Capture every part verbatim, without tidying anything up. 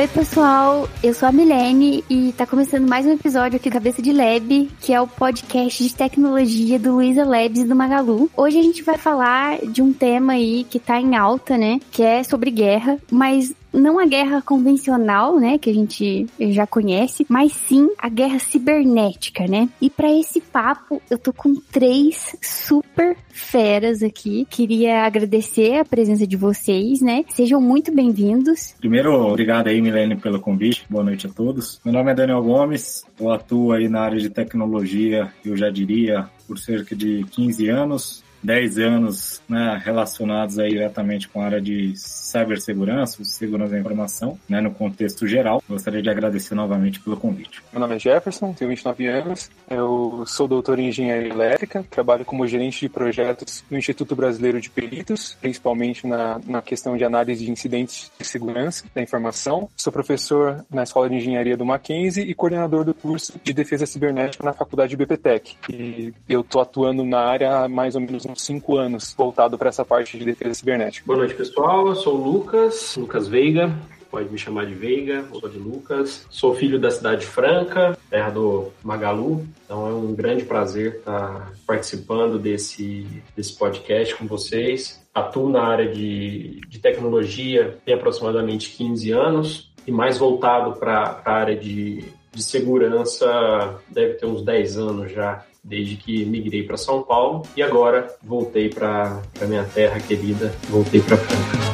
Oi, pessoal, eu sou a Milene e tá começando mais um episódio aqui do Cabeça de Lab, que é o podcast de tecnologia do Luiza Labs e do Magalu. Hoje a gente vai falar de um tema aí que tá em alta, né, que é sobre guerra, mas não a guerra convencional, né, que a gente já conhece, mas sim a guerra cibernética, né? E pra esse papo, eu tô com três super feras aqui. Queria agradecer a presença de vocês, né? Sejam muito bem-vindos. Primeiro, obrigado aí, Milene, pelo convite. Boa noite a todos. Meu nome é Daniel Gomes, eu atuo aí na área de tecnologia, eu já diria, por cerca de quinze anos. dez anos, né, relacionados aí diretamente com a área de cibersegurança, segurança da informação, né, no contexto geral. Gostaria de agradecer novamente pelo convite. Meu nome é Jefferson, tenho vinte e nove anos, eu sou doutor em engenharia elétrica, trabalho como gerente de projetos no Instituto Brasileiro de Peritos, principalmente na, na questão de análise de incidentes de segurança da informação. Sou professor na Escola de Engenharia do Mackenzie e coordenador do curso de defesa cibernética na Faculdade B P Tech. E eu estou atuando na área há mais ou menos uns cinco anos, voltado para essa parte de defesa cibernética. Boa noite, pessoal. Eu sou o Lucas, Lucas Veiga. Pode me chamar de Veiga, ou de Lucas. Sou filho da cidade Franca, terra do Magalu. Então é um grande prazer estar participando desse, desse podcast com vocês. Atuo na área de, de tecnologia tem aproximadamente quinze anos e mais voltado para a área de, de segurança deve ter uns dez anos já, desde que migrei para São Paulo e agora voltei para a minha terra querida, voltei para Franca.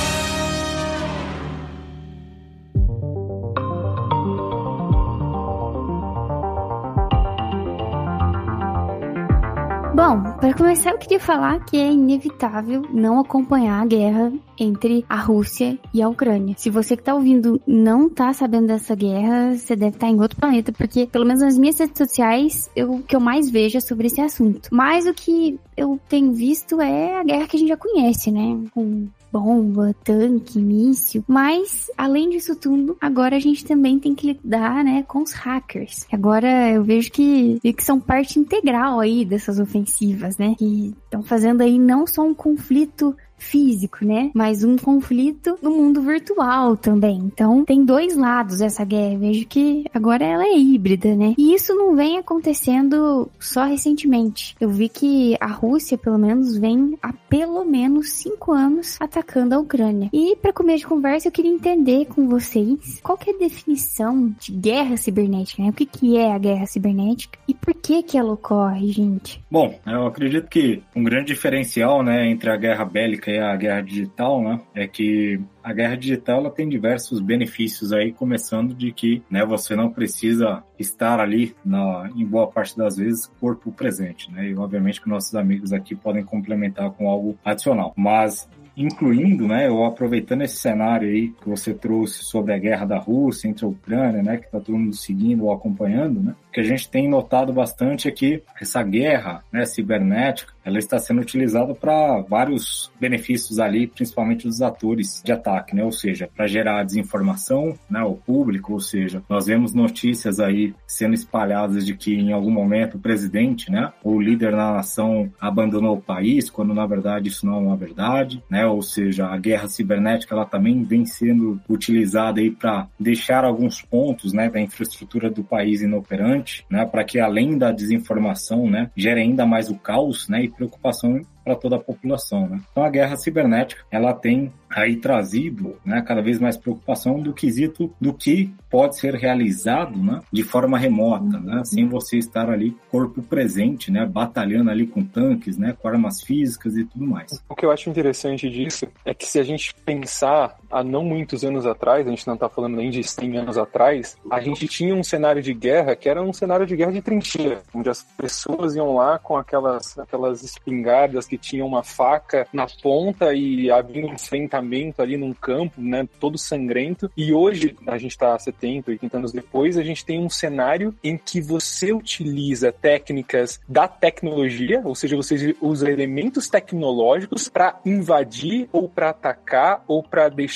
Bom, para começar eu queria falar que é inevitável não acompanhar a guerra entre a Rússia e a Ucrânia. Se você que tá ouvindo não tá sabendo dessa guerra, você deve estar em outro planeta, porque pelo menos nas minhas redes sociais, eu, o que eu mais vejo é sobre esse assunto. Mas o que eu tenho visto é a guerra que a gente já conhece, né? Com bomba, tanque, míssil. Mas, além disso tudo, agora a gente também tem que lidar, né, com os hackers. Agora eu vejo que, que são parte integral aí dessas ofensivas, né? Que estão fazendo aí não só um conflito físico, né? Mas um conflito no mundo virtual também. Então, tem dois lados essa guerra. Eu vejo que agora ela é híbrida, né? E isso não vem acontecendo só recentemente. Eu vi que a Rússia, pelo menos, vem há pelo menos cinco anos atacando a Ucrânia. E, para começo de conversa, eu queria entender com vocês qual que é a definição de guerra cibernética, né? O que que é a guerra cibernética e por que que ela ocorre, gente? Bom, eu acredito que um grande diferencial, né, entre a guerra bélica e a guerra digital, né, é que a guerra digital ela tem diversos benefícios aí, começando de que, né, você não precisa estar ali, na, em boa parte das vezes, corpo presente, né, e obviamente que nossos amigos aqui podem complementar com algo adicional, mas incluindo, né, eu aproveitando esse cenário aí que você trouxe sobre a guerra da Rússia entre a Ucrânia, né, que está todo mundo seguindo ou acompanhando, né, o que a gente tem notado bastante é que essa guerra, né, cibernética, ela está sendo utilizada para vários benefícios ali, principalmente dos atores de ataque, né, ou seja, para gerar desinformação, né, ao público, ou seja, nós vemos notícias aí sendo espalhadas de que em algum momento o presidente, né, ou o líder da nação abandonou o país, quando na verdade isso não é uma verdade, né, ou seja, a guerra cibernética ela também vem sendo utilizada aí para deixar alguns pontos, né, da infraestrutura do país inoperante, né, para que além da desinformação, né, gere ainda mais o caos, né, e preocupação para toda a população, né? Então a guerra cibernética ela tem aí trazido, né, cada vez mais preocupação do quesito do que pode ser realizado, né, de forma remota, né, sem você estar ali corpo presente, né, batalhando ali com tanques, né, com armas físicas e tudo mais. O que eu acho interessante disso é que se a gente pensar há não muitos anos atrás, a gente não está falando nem de cem anos atrás, a gente tinha um cenário de guerra que era um cenário de guerra de trincheira, onde as pessoas iam lá com aquelas, aquelas espingardas que tinham uma faca na ponta e havia um enfrentamento ali num campo, né, todo sangrento. E hoje, a gente está há setenta, oitenta anos depois, a gente tem um cenário em que você utiliza técnicas da tecnologia, ou seja, você usa elementos tecnológicos para invadir ou para atacar ou para deixar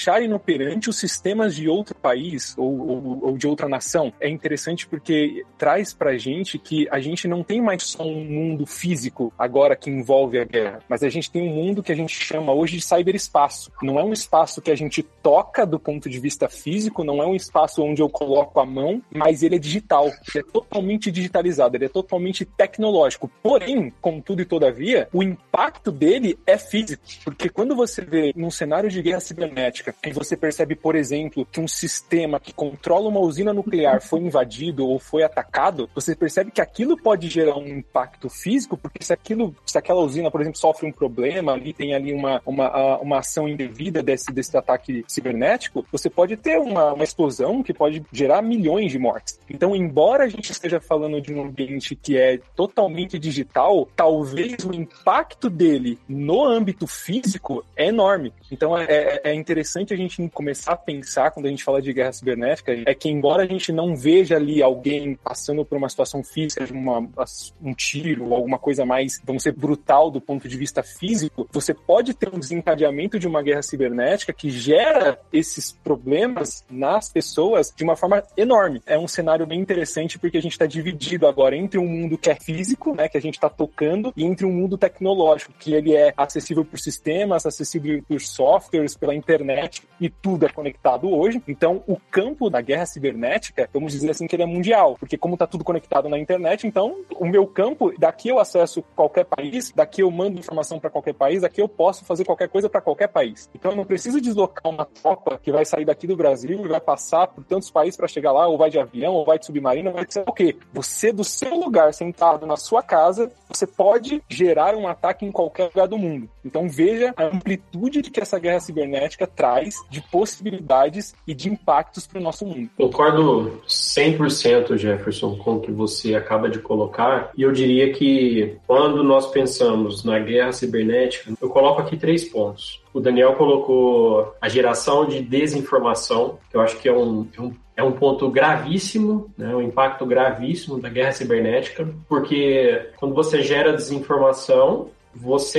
deixar inoperante os sistemas de outro país ou, ou, ou de outra nação. É interessante porque traz pra gente que a gente não tem mais só um mundo físico agora que envolve a guerra, mas a gente tem um mundo que a gente chama hoje de cyberespaço. Não é um espaço que a gente toca do ponto de vista físico, não é um espaço onde eu coloco a mão, mas ele é digital, ele é totalmente digitalizado, ele é totalmente tecnológico. Porém, contudo e todavia, o impacto dele é físico, porque quando você vê num cenário de guerra cibernética e você percebe, por exemplo, que um sistema que controla uma usina nuclear foi invadido ou foi atacado, você percebe que aquilo pode gerar um impacto físico, porque se aquilo, se aquela usina, por exemplo, sofre um problema, ali tem ali uma, uma, uma ação indevida desse, desse ataque cibernético, você pode ter uma, uma explosão que pode gerar milhões de mortes. Então, embora a gente esteja falando de um ambiente que é totalmente digital, talvez o impacto dele no âmbito físico é enorme. Então, é, é interessante a gente começar a pensar, quando a gente fala de guerra cibernética, é que embora a gente não veja ali alguém passando por uma situação física, uma, um tiro ou alguma coisa mais, vamos dizer, brutal do ponto de vista físico, você pode ter um desencadeamento de uma guerra cibernética que gera esses problemas nas pessoas de uma forma enorme. É um cenário bem interessante porque a gente está dividido agora entre um mundo que é físico, né, que a gente está tocando, e entre um mundo tecnológico, que ele é acessível por sistemas, acessível por softwares, pela internet, e tudo é conectado hoje. Então, o campo da guerra cibernética, vamos dizer assim, que ele é mundial, porque como está tudo conectado na internet, então o meu campo, daqui eu acesso qualquer país, daqui eu mando informação para qualquer país, daqui eu posso fazer qualquer coisa para qualquer país. Então, eu não preciso deslocar uma tropa que vai sair daqui do Brasil e vai passar por tantos países para chegar lá, ou vai de avião, ou vai de submarino, vai ser o quê? Você, do seu lugar, sentado na sua casa, você pode gerar um ataque em qualquer lugar do mundo. Então, veja a amplitude que essa guerra cibernética traz de possibilidades e de impactos para o nosso mundo. Concordo cem por cento, Jefferson, com o que você acaba de colocar, e eu diria que quando nós pensamos na guerra cibernética, eu coloco aqui três pontos. O Daniel colocou a geração de desinformação, que eu acho que é um, é um, é um ponto gravíssimo, né, um impacto gravíssimo da guerra cibernética, porque quando você gera desinformação, você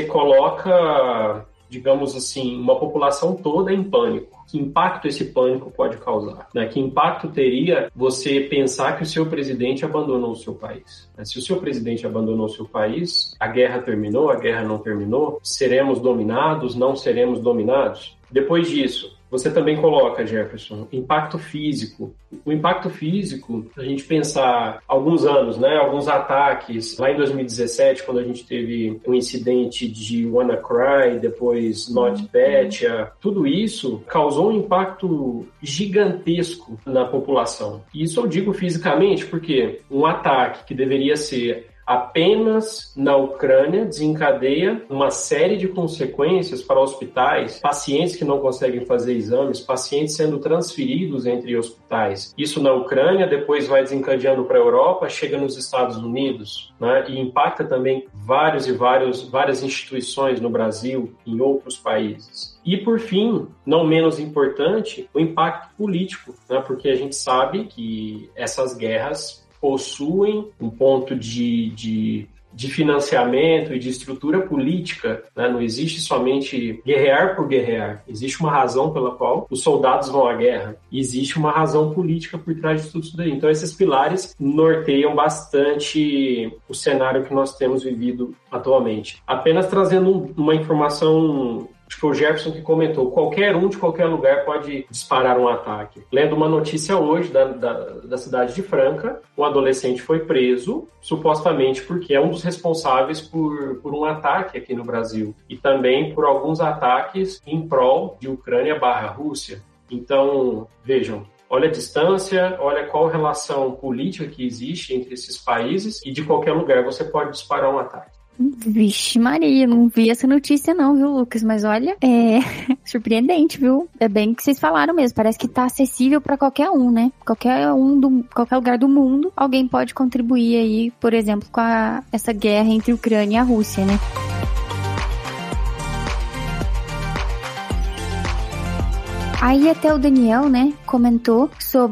coloca, digamos assim, uma população toda em pânico. Que impacto esse pânico pode causar? Né? Que impacto teria você pensar que o seu presidente abandonou o seu país? Né? Se o seu presidente abandonou o seu país, a guerra terminou, a guerra não terminou, seremos dominados, não seremos dominados? Depois disso, você também coloca, Jefferson, impacto físico. O impacto físico, a gente pensar alguns anos, né, alguns ataques, lá em dois mil e dezessete, quando a gente teve um incidente de WannaCry, depois NotPetya, tudo isso causou um impacto gigantesco na população. E isso eu digo fisicamente porque um ataque que deveria ser apenas na Ucrânia desencadeia uma série de consequências para hospitais, pacientes que não conseguem fazer exames, pacientes sendo transferidos entre hospitais. Isso na Ucrânia, depois vai desencadeando para a Europa, chega nos Estados Unidos, né, e impacta também vários e vários, várias instituições no Brasil e em outros países. E, por fim, não menos importante, o impacto político, né, porque a gente sabe que essas guerras possuem um ponto de, de, de financiamento e de estrutura política, né? Não existe somente guerrear por guerrear. Existe uma razão pela qual os soldados vão à guerra. E existe uma razão política por trás de tudo isso daí. Então, esses pilares norteiam bastante o cenário que nós temos vivido atualmente. Apenas trazendo uma informação... Acho que foi o Jefferson que comentou, qualquer um de qualquer lugar pode disparar um ataque. Lendo uma notícia hoje da, da, da cidade de Franca, um adolescente foi preso, supostamente porque é um dos responsáveis por, por um ataque aqui no Brasil. E também por alguns ataques em prol de Ucrânia barra Rússia. Então, vejam, olha a distância, olha qual relação política que existe entre esses países e de qualquer lugar você pode disparar um ataque. Vixe Maria, não vi essa notícia não, viu, Lucas? Mas olha, é surpreendente, viu? É bem que vocês falaram mesmo, parece que tá acessível pra qualquer um, né? Qualquer um, do, qualquer lugar do mundo, alguém pode contribuir aí, por exemplo, com a, essa guerra entre Ucrânia e a Rússia, né? Aí até o Daniel, né, comentou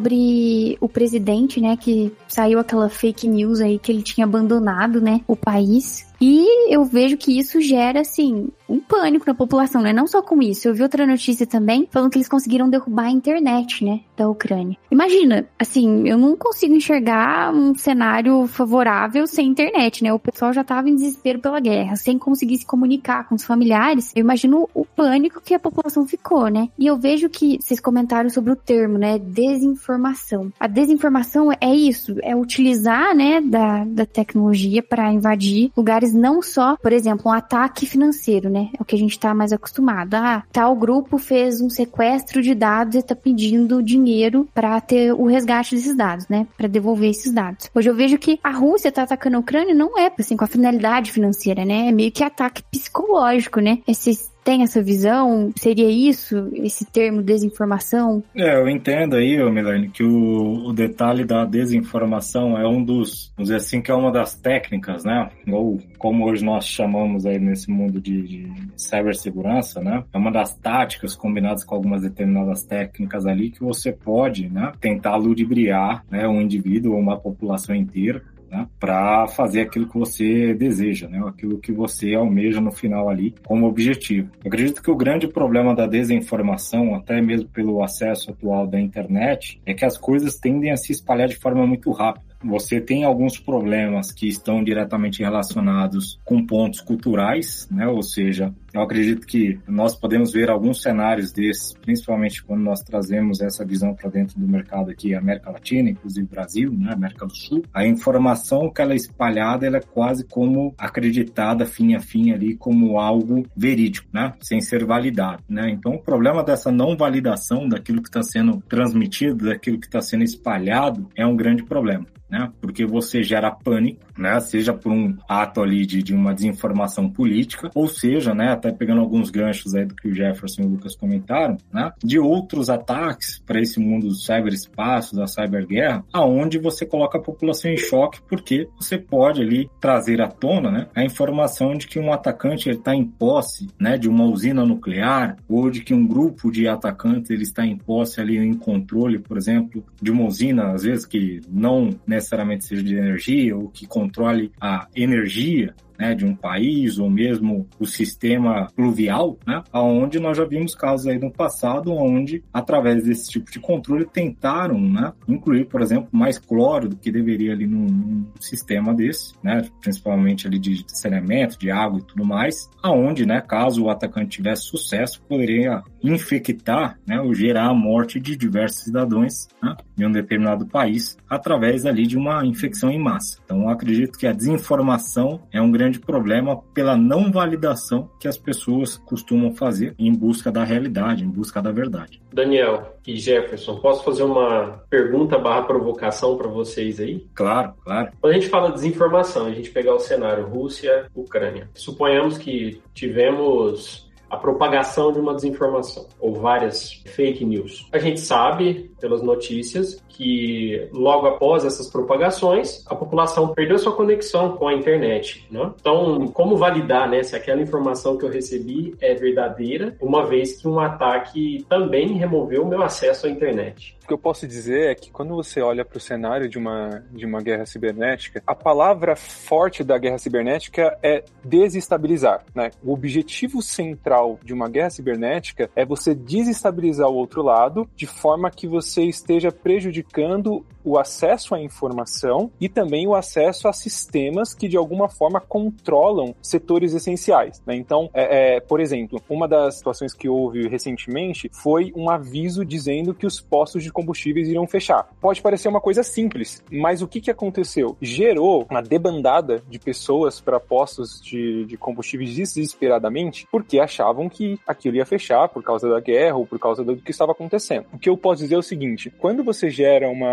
sobre o presidente, né, que saiu aquela fake news aí que ele tinha abandonado, né, o país. E eu vejo que isso gera, assim, um pânico na população, né? Não só com isso. Eu vi outra notícia também falando que eles conseguiram derrubar a internet, né? Da Ucrânia. Imagina, assim, eu não consigo enxergar um cenário favorável sem internet, né? O pessoal já tava em desespero pela guerra, sem conseguir se comunicar com os familiares. Eu imagino o pânico que a população ficou, né? E eu vejo que vocês comentaram sobre o termo, né? Desinformação. A desinformação é isso, é utilizar, né, da, da tecnologia para invadir lugares não só, por exemplo, um ataque financeiro, né? É o que a gente tá mais acostumado. Ah, tal grupo fez um sequestro de dados e tá pedindo dinheiro para ter o resgate desses dados, né? Para devolver esses dados. Hoje eu vejo que a Rússia tá atacando a Ucrânia não é, assim, com a finalidade financeira, né? É meio que ataque psicológico, né? Esses tem essa visão? Seria isso, esse termo desinformação? É, eu entendo aí, Milene, que o, o detalhe da desinformação é um dos, vamos dizer assim, que é uma das técnicas, né? Ou como hoje nós chamamos aí nesse mundo de, de cibersegurança, né? É uma das táticas combinadas com algumas determinadas técnicas ali que você pode, né, tentar ludibriar, né, um indivíduo ou uma população inteira, né, para fazer aquilo que você deseja, né, aquilo que você almeja no final ali como objetivo. Eu acredito que o grande problema da desinformação, até mesmo pelo acesso atual da internet, é que as coisas tendem a se espalhar de forma muito rápida. Você tem alguns problemas que estão diretamente relacionados com pontos culturais, né? Ou seja, eu acredito que nós podemos ver alguns cenários desses, principalmente quando nós trazemos essa visão para dentro do mercado aqui, América Latina, inclusive Brasil, né? América do Sul. A informação que ela é espalhada, ela é quase como acreditada, fim a fim ali, como algo verídico, né? Sem ser validado, né? Então, o problema dessa não validação daquilo que está sendo transmitido, daquilo que está sendo espalhado, é um grande problema, né? Porque você gera pânico, né? Seja por um ato ali de, de uma desinformação política, ou seja, né, até pegando alguns ganchos aí do que o Jefferson e o Lucas comentaram, né, de outros ataques para esse mundo do cyberespaço, da cyberguerra, aonde você coloca a população em choque, porque você pode ali trazer à tona, né, a informação de que um atacante está em posse, né, de uma usina nuclear, ou de que um grupo de atacantes ele está em posse ali em controle, por exemplo, de uma usina, às vezes que não necessariamente seja de energia, ou que controle a energia, né, de um país, ou mesmo o sistema pluvial, né, onde nós já vimos casos aí no passado, onde, através desse tipo de controle, tentaram, né, incluir, por exemplo, mais cloro do que deveria ali num, num sistema desse, né, principalmente ali de, de saneamento, de água e tudo mais, aonde, né, caso o atacante tivesse sucesso, poderia infectar, né, ou gerar a morte de diversos cidadãos, né, em um determinado país, através ali de uma infecção em massa. Então, eu acredito que a desinformação é um grande problema pela não validação que as pessoas costumam fazer em busca da realidade, em busca da verdade. Daniel e Jefferson, posso fazer uma pergunta barra provocação para vocês aí? Claro, claro. Quando a gente fala de desinformação, a gente pegar o cenário Rússia, Ucrânia. Suponhamos que tivemos a propagação de uma desinformação ou várias fake news. A gente sabe, pelas notícias, que logo após essas propagações, a população perdeu sua conexão com a internet, né? Então, como validar, né, se aquela informação que eu recebi é verdadeira, uma vez que um ataque também removeu o meu acesso à internet? O que eu posso dizer é que quando você olha para o cenário de uma, de uma guerra cibernética, a palavra forte da guerra cibernética é desestabilizar, né? O objetivo central de uma guerra cibernética é você desestabilizar o outro lado de forma que você esteja prejudicando o acesso à informação e também o acesso a sistemas que de alguma forma controlam setores essenciais, né? Então, é, é, por exemplo, uma das situações que houve recentemente foi um aviso dizendo que os postos de combustíveis iriam fechar. Pode parecer uma coisa simples, mas o que, que aconteceu? Gerou uma debandada de pessoas para postos de, de combustíveis desesperadamente porque achavam que aquilo ia fechar por causa da guerra ou por causa do que estava acontecendo. O que eu posso dizer é o seguinte: quando você gera uma, uma desinformação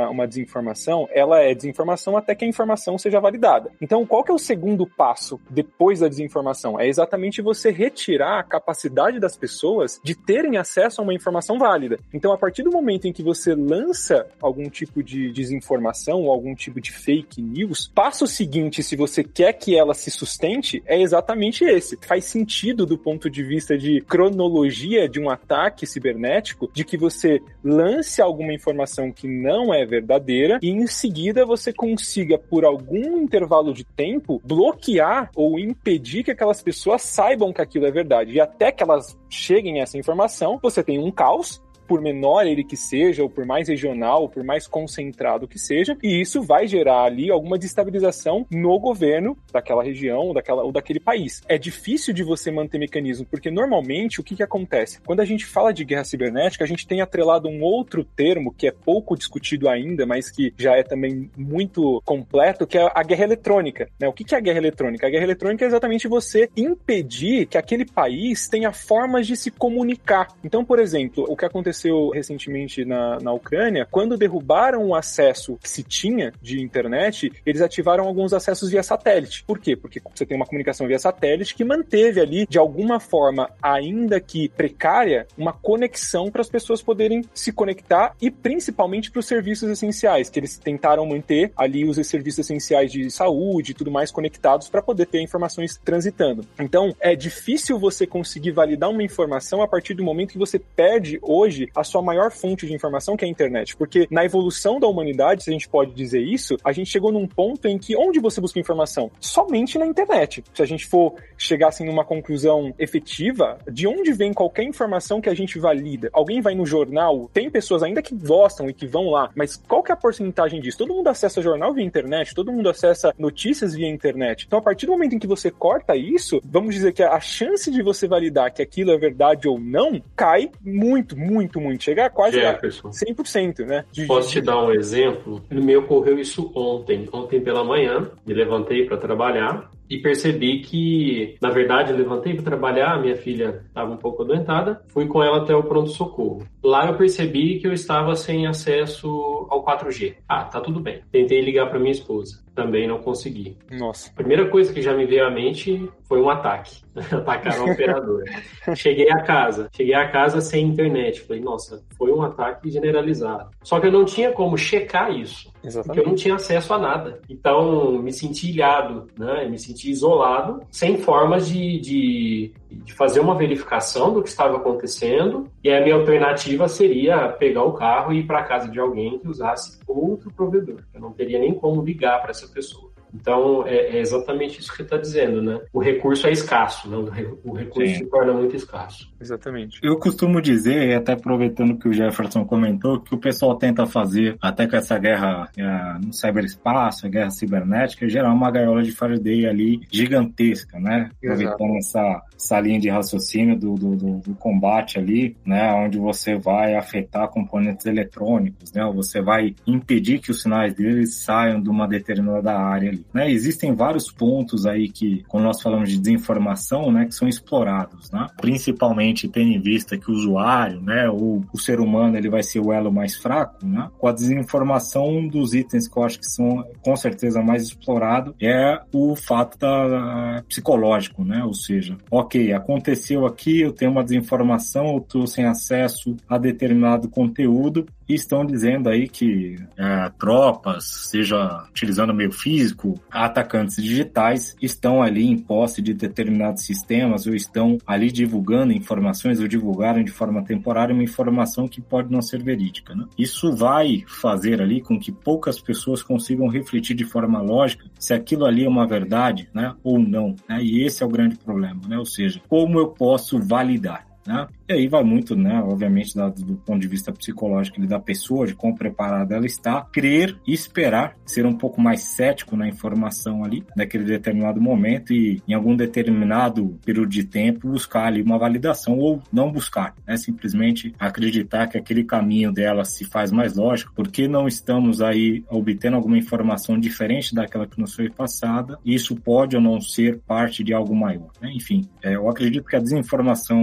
desinformação, ela é desinformação até que a informação seja validada. Então, qual que é o segundo passo depois da desinformação? É exatamente você retirar a capacidade das pessoas de terem acesso a uma informação válida. Então, a partir do momento em que você lança algum tipo de desinformação ou algum tipo de fake news, passo seguinte, se você quer que ela se sustente, é exatamente esse. Faz sentido do ponto de vista de cronologia de um ataque cibernético, de que você lance alguma informação que não é verdadeira e em seguida você consiga, por algum intervalo de tempo, bloquear ou impedir que aquelas pessoas saibam que aquilo é verdade. E até que elas cheguem a essa informação, você tem um caos, por menor ele que seja, ou por mais regional, ou por mais concentrado que seja, e isso vai gerar ali alguma destabilização no governo daquela região ou, daquela, ou daquele país. É difícil de você manter mecanismo, porque normalmente o que, que acontece? Quando a gente fala de guerra cibernética, a gente tem atrelado um outro termo que é pouco discutido ainda, mas que já é também muito completo, que é a guerra eletrônica, né? O que, que é a guerra eletrônica? A guerra eletrônica é exatamente você impedir que aquele país tenha formas de se comunicar. Então, por exemplo, o que aconteceu recentemente na, na Ucrânia, quando derrubaram o acesso que se tinha de internet, eles ativaram alguns acessos via satélite. Por quê? Porque você tem uma comunicação via satélite que manteve ali, de alguma forma, ainda que precária, uma conexão para as pessoas poderem se conectar e principalmente para os serviços essenciais, que eles tentaram manter ali os serviços essenciais de saúde e tudo mais conectados para poder ter informações transitando. Então, é difícil você conseguir validar uma informação a partir do momento que você perde hoje a sua maior fonte de informação, que é a internet. Porque na evolução da humanidade, se a gente pode dizer isso, a gente chegou num ponto em que onde você busca informação? Somente na internet. Se a gente for chegar assim numa conclusão efetiva, de onde vem qualquer informação que a gente valida? Alguém vai no jornal, tem pessoas ainda que gostam e que vão lá, mas qual que é a porcentagem disso? Todo mundo acessa jornal via internet, todo mundo acessa notícias via internet. Então, a partir do momento em que você corta isso, vamos dizer que a chance de você validar que aquilo é verdade ou não, cai muito, muito, muito. Chega a quase Jefferson, a cem por cento, né? De... Posso te dar um exemplo? Me ocorreu isso ontem. Ontem pela manhã, me levantei para trabalhar e percebi que, na verdade, eu levantei para trabalhar, minha filha estava um pouco adoentada, fui com ela até o pronto-socorro. Lá eu percebi que eu estava sem acesso ao quatro G. Ah, tá tudo bem. Tentei ligar para minha esposa. Também não consegui. Nossa. A primeira coisa que já me veio à mente foi um ataque. Atacaram o operador. Cheguei a casa. Cheguei a casa sem internet. Falei, nossa, foi um ataque generalizado. Só que eu não tinha como checar isso. Exatamente. Porque eu não tinha acesso a nada. Então, me senti ilhado, né? Me senti isolado, sem formas de, de, de fazer uma verificação do que estava acontecendo. E a minha alternativa seria pegar o carro e ir para a casa de alguém que usasse outro provedor. Eu não teria nem como ligar para essa pessoa. Então, é, é exatamente isso que você está dizendo, né? O recurso é escasso, né? O recurso Sim. se torna muito escasso. Exatamente. Eu costumo dizer, e até aproveitando que o Jefferson comentou, que o pessoal tenta fazer, até com essa guerra é, no ciberespaço, a guerra cibernética, gerar uma gaiola de Faraday ali gigantesca, né? Aproveitando essa, essa linha de raciocínio do, do, do, do combate ali, né? Onde você vai afetar componentes eletrônicos, né? Você vai impedir que os sinais deles saiam de uma determinada área ali. Né, existem vários pontos aí que, quando nós falamos de desinformação, né, que são explorados, né? Principalmente tendo em vista que o usuário, né, ou o ser humano, ele vai ser o elo mais fraco, né? Com a desinformação, um dos itens que eu acho que são com certeza mais explorado é o fato da, psicológico, né? Ou seja, ok, aconteceu aqui, eu tenho uma desinformação, eu estou sem acesso a determinado conteúdo e estão dizendo aí que é, tropas, seja utilizando meio físico, atacantes digitais, estão ali em posse de determinados sistemas ou estão ali divulgando informações ou divulgaram de forma temporária uma informação que pode não ser verídica, né? Isso vai fazer ali com que poucas pessoas consigam refletir de forma lógica se aquilo ali é uma verdade, né, ou não, né? E esse é o grande problema, né? Ou seja, como eu posso validar? Né? E aí vai muito, né, obviamente, do, do ponto de vista psicológico da pessoa, de quão preparada ela está, crer e esperar, ser um pouco mais cético na informação ali, naquele determinado momento e em algum determinado período de tempo buscar ali uma validação ou não buscar, né? Simplesmente acreditar que aquele caminho dela se faz mais lógico, porque não estamos aí obtendo alguma informação diferente daquela que nos foi passada, e isso pode ou não ser parte de algo maior, né? Enfim, é, eu acredito que a desinformação e o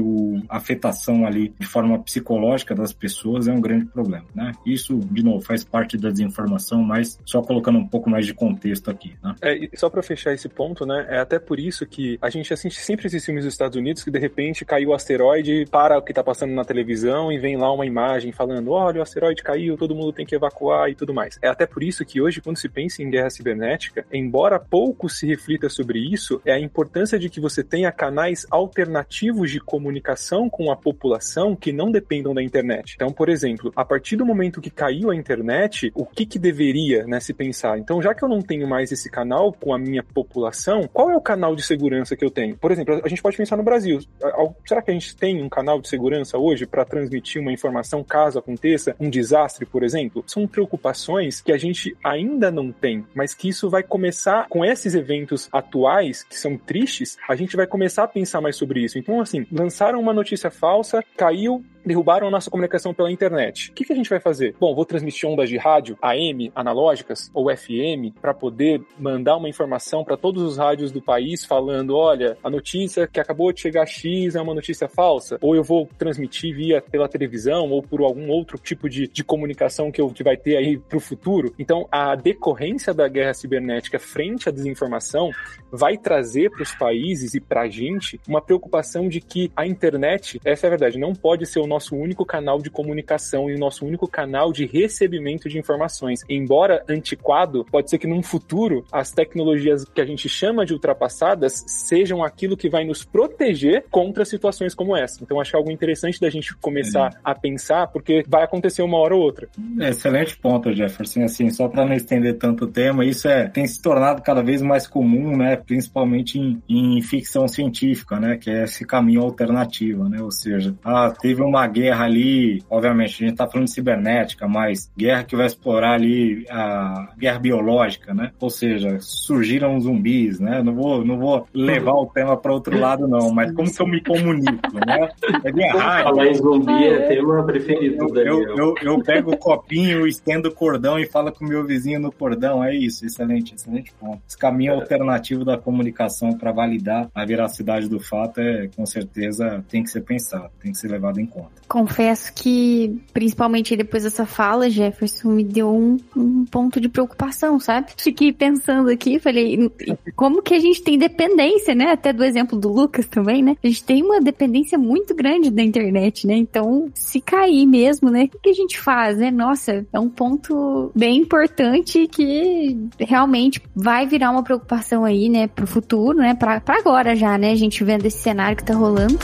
o, a afetação ali de forma psicológica das pessoas é um grande problema, né? Isso, de novo, faz parte da desinformação, mas só colocando um pouco mais de contexto aqui, né? É, e só para fechar esse ponto, né? É até por isso que a gente assiste sempre esses filmes dos Estados Unidos que de repente caiu o asteroide, para o que tá passando na televisão e vem lá uma imagem falando, olha, o asteroide caiu, todo mundo tem que evacuar e tudo mais. É até por isso que hoje, quando se pensa em guerra cibernética, embora pouco se reflita sobre isso, é a importância de que você tenha canais alternativos de comunicação com a população que não dependam da internet. Então, por exemplo, a partir do momento que caiu a internet, o que que deveria, né, se pensar? Então, já que eu não tenho mais esse canal com a minha população, qual é o canal de segurança que eu tenho? Por exemplo, a gente pode pensar no Brasil. Será que a gente tem um canal de segurança hoje para transmitir uma informação caso aconteça um desastre, por exemplo? São preocupações que a gente ainda não tem, mas que isso vai começar, com esses eventos atuais, que são tristes, a gente vai começar a pensar mais sobre isso. Então, assim, lançaram uma notícia falsa, caiu, derrubaram a nossa comunicação pela internet. O que, que a gente vai fazer? Bom, vou transmitir ondas de rádio A M, analógicas, ou F M, para poder mandar uma informação para todos os rádios do país falando, olha, a notícia que acabou de chegar X é uma notícia falsa. Ou eu vou transmitir via pela televisão ou por algum outro tipo de, de comunicação que, eu, que vai ter aí para o futuro. Então, a decorrência da guerra cibernética frente à desinformação vai trazer para os países e para a gente uma preocupação de que a internet, essa é a verdade, não pode ser o nosso único canal de comunicação e o nosso único canal de recebimento de informações. Embora antiquado, pode ser que num futuro as tecnologias que a gente chama de ultrapassadas sejam aquilo que vai nos proteger contra situações como essa. Então acho algo interessante da gente começar é. a pensar, porque vai acontecer uma hora ou outra. Excelente ponto, Jefferson. Assim, só para não estender tanto o tema, isso é, tem se tornado cada vez mais comum, né, principalmente em, em ficção científica, né, que é esse caminho alternativo, né, ou seja, ah, teve uma guerra ali, obviamente a gente tá falando de cibernética, mas guerra que vai explorar ali a guerra biológica, né, ou seja, surgiram zumbis, né, não vou, não vou levar o tema para outro lado não, mas como que eu me comunico, né, é minha rádio. Falar em zumbi é tema preferido da eu, eu, eu, eu pego o copinho, estendo o cordão e falo com o meu vizinho no cordão, é isso, excelente, excelente ponto. Esse caminho é. alternativo da comunicação para validar a veracidade do fato é, com certeza, tem que ser pensado, tem que ser levado em conta. Confesso que, principalmente depois dessa fala, Jefferson, me deu um, um ponto de preocupação, sabe? Fiquei pensando aqui, falei, como que a gente tem dependência, né? Até do exemplo do Lucas também, né? A gente tem uma dependência muito grande da internet, né? Então, se cair mesmo, né? O que, que a gente faz, né? Nossa, é um ponto bem importante que realmente vai virar uma preocupação aí, né? Pro futuro, né? Pra, pra agora já, né? A gente vendo esse cenário que tá rolando.